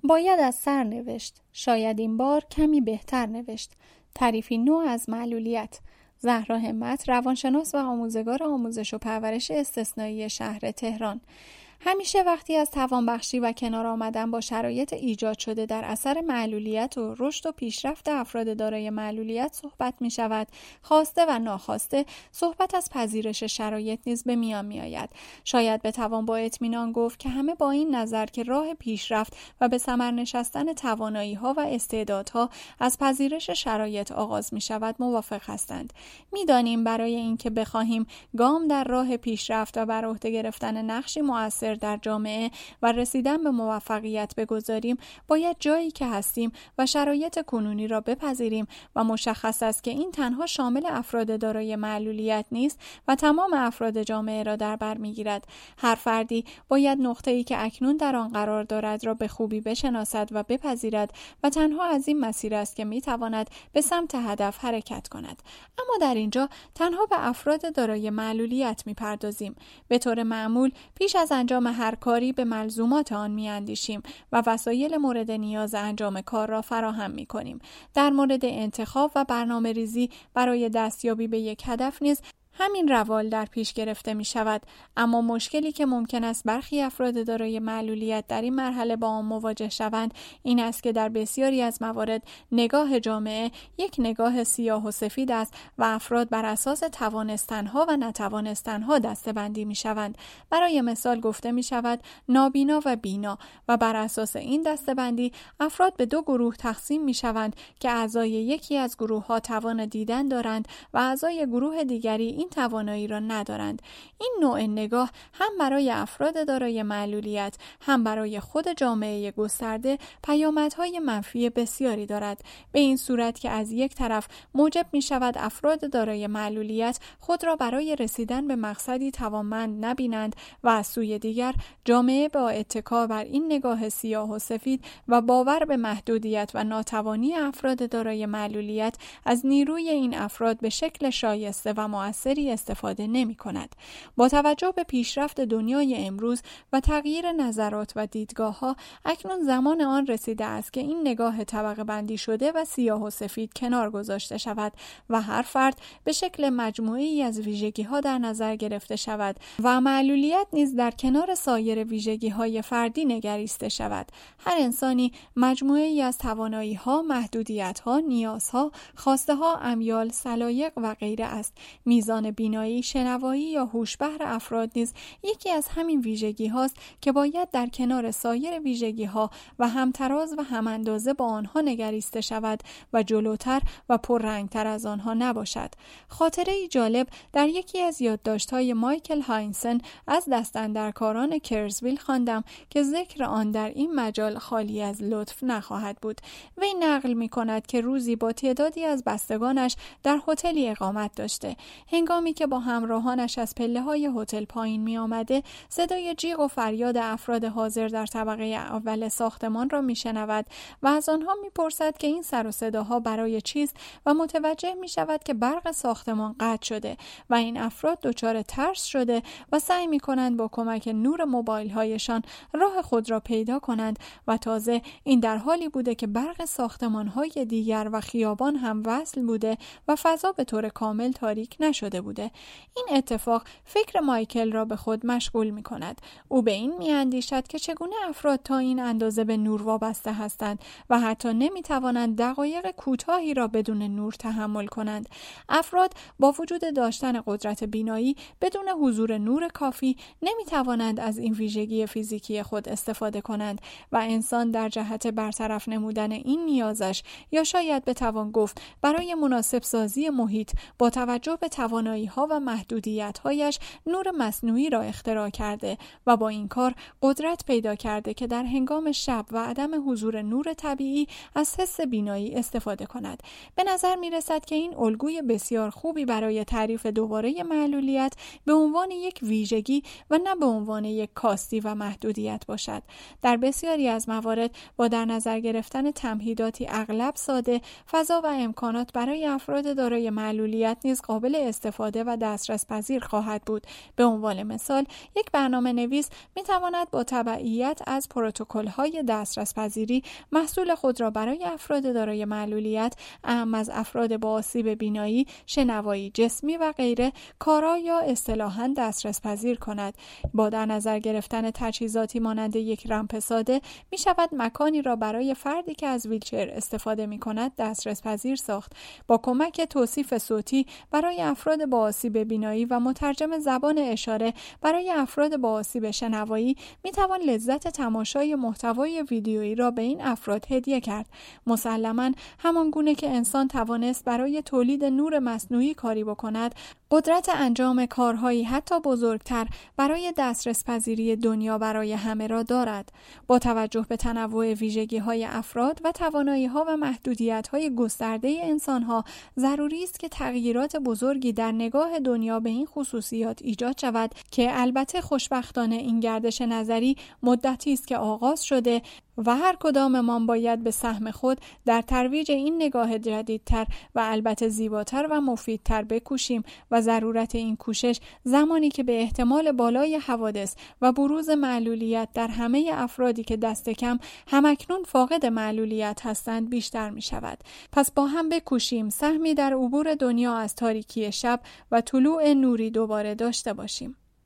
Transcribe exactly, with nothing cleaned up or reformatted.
باید از سر نوشت. شاید این بار کمی بهتر نوشت. تعریفی نو از معلولیت. زهرا همت، روانشناس و آموزگار آموزش و پرورش استثنایی شهر تهران. همیشه وقتی از توانبخشی و کنار آمدن با شرایط ایجاد شده در اثر معلولیت و رشد و پیشرفت افراد دارای معلولیت صحبت می شود، خواسته و ناخواسته صحبت از پذیرش شرایط نیز به میان می آید. شاید بتوان با اطمینان گفت که همه با این نظر که راه پیشرفت و به ثمر نشستن توانایی ها و استعدادها از پذیرش شرایط آغاز می شود موافق هستند. می دانیم برای اینکه بخواهیم گام در راه پیشرفت و بر عهده گرفتن نقشی مؤثر در جامعه و رسیدن به موفقیت بگذاریم، باید جایی که هستیم و شرایط کنونی را بپذیریم و مشخص است که این تنها شامل افراد دارای معلولیت نیست و تمام افراد جامعه را در بر می‌گیرد. هر فردی باید نقطه‌ای که اکنون در آن قرار دارد را به خوبی بشناسد و بپذیرد و تنها از این مسیر است که می‌تواند به سمت هدف حرکت کند. اما در اینجا تنها به افراد دارای معلولیت می‌پردازیم. به طور معمول پیش از انجام هر کاری به ملزومات آن می‌اندیشیم و وسایل مورد نیاز انجام کار را فراهم می‌کنیم. در مورد انتخاب و برنامه‌ریزی برای دستیابی به یک هدف نیز همین روال در پیش گرفته می شود. اما مشکلی که ممکن است برخی افراد دارای معلولیت در این مرحله با آن مواجه شوند این است که در بسیاری از موارد نگاه جامعه یک نگاه سیاه و سفید است و افراد بر اساس توانستنها و نتوانستنها دسته‌بندی می شوند. برای مثال گفته می شود نابینا و بینا و بر اساس این دسته‌بندی افراد به دو گروه تقسیم می شوند که اعضای یکی از گروه ها توان دیدن دارند و اعضای گروه دیگری این توانایی را ندارند. این نوع نگاه هم برای افراد دارای معلولیت هم برای خود جامعه گسترده پیامدهای منفی بسیاری دارد، به این صورت که از یک طرف موجب می شود افراد دارای معلولیت خود را برای رسیدن به مقصدی توانمند نبینند و از سوی دیگر جامعه با اتکا بر این نگاه سیاه و سفید و باور به محدودیت و ناتوانی افراد دارای معلولیت از نیروی این افراد به شکل شایسته و مؤثر استفاده نمی کند. با توجه به پیشرفت دنیای امروز و تغییر نظرات و دیدگاه ها اکنون زمان آن رسیده است که این نگاه طبقه بندی شده و سیاه و سفید کنار گذاشته شود و هر فرد به شکل مجموعه‌ای از ویژگی ها در نظر گرفته شود و معلولیت نیز در کنار سایر ویژگی های فردی نگریسته شود. هر انسانی مجموعه‌ای از توانایی ها، محدودیت ها، نیاز ها، خواسته ها، امیال، سلایق و غیره است. میزان بینایی، شنوایی یا هوش بهر افراد نیز یکی از همین ویژگی هاست که باید در کنار سایر ویژگی ها و همتراز و هم اندازه با آنها نگریسته شود و جلوتر و پررنگتر از آنها نباشد. خاطره ای جالب در یکی از یادداشت‌های مایکل هاینسن از دستاندرکاران کرزویل خواندم که ذکر آن در این مجال خالی از لطف نخواهد بود. وی نقل می‌کند که روزی با تعدادی از بستگانش در هتلی اقامت داشته. هنگامی که با همراهانش از پله‌های هتل پایین می آمده، صدای جیغ و فریاد افراد حاضر در طبقه اول ساختمان را می شنود و از آنها می پرسد که این سر و صداها برای چیست و متوجه می شود که برق ساختمان قطع شده و این افراد دچار ترس شده و سعی می کنند با کمک نور موبایل هایشان راه خود را پیدا کنند و تازه این در حالی بوده که برق ساختمان های دیگر و خیابان هم وصل بوده و فضا به طور کامل تاریک نشده بوده. این اتفاق فکر مایکل را به خود مشغول می کند. او به این می اندیشد که چگونه افراد تا این اندازه به نور وابسته هستند و حتی نمی توانند دقایق کوتاهی را بدون نور تحمل کنند. افراد با وجود داشتن قدرت بینایی بدون حضور نور کافی نمی توانند از این ویژگی فیزیکی خود استفاده کنند و انسان در جهت برطرف نمودن این نیازش یا شاید بتوان گفت برای مناسب سازی محیط با توجه به توانایی‌ها و محدودیت‌هایش نور مصنوعی را اختراع کرده و با این کار قدرت پیدا کرده که در هنگام شب و عدم حضور نور طبیعی از حس بینایی استفاده کند. به نظر می‌رسد که این الگوی بسیار خوبی برای تعریف دوباره معلولیت به عنوان یک ویژگی و نه به عنوان یک کاستی و محدودیت باشد. در بسیاری از موارد با در نظر گرفتن تمهیداتی اغلب ساده، فضا و امکانات برای افراد دارای معلولیت نیز قابل استفاده استفاده و دسترس پذیر خواهد بود. به عنوان مثال، یک برنامه نویس می تواند با تبعیت از پروتکل‌های دسترس پذیری محصول خود را برای افراد دارای معلولیت، اهم از افراد با آسیب بینایی، شنوایی جسمی و غیره، کارا یا اصطلاحاً دسترس پذیر کند. با در نظر گرفتن تجهیزاتی مانند یک رمپ ساده می شود مکانی را برای فردی که از ویلچر استفاده می کند دسترس پذیر ساخت. با کمک توصیف صوتی برای افراد با آسیب بینایی و مترجم زبان اشاره برای افراد با آسیب شنوایی می توان لذت تماشای محتوای ویدیویی را به این افراد هدیه کرد. مسلماً همان گونه که انسان توانست برای تولید نور مصنوعی کاری بکند، قدرت انجام کارهایی حتی بزرگتر برای دسترس پذیری دنیا برای همه را دارد. با توجه به تنوع ویژگی‌های افراد و توانایی‌ها و محدودیت‌های گسترده انسان‌ها، ضروری است که تغییرات بزرگی در نگاه دنیا به این خصوصیات ایجاد شود که البته خوشبختانه این گردش نظری مدتی است که آغاز شده و هر کداممان باید به سهم خود در ترویج این نگاه جدیدتر و البته زیباتر و مفیدتر بکوشیم و ضرورت این کوشش زمانی که به احتمال بالای حوادث و بروز معلولیت در همه افرادی که دست کم همکنون فاقد معلولیت هستند بیشتر می شود. پس با هم بکوشیم سهمی در عبور دنیا از تاریکی شب و طلوع نوری دوباره داشته باشیم.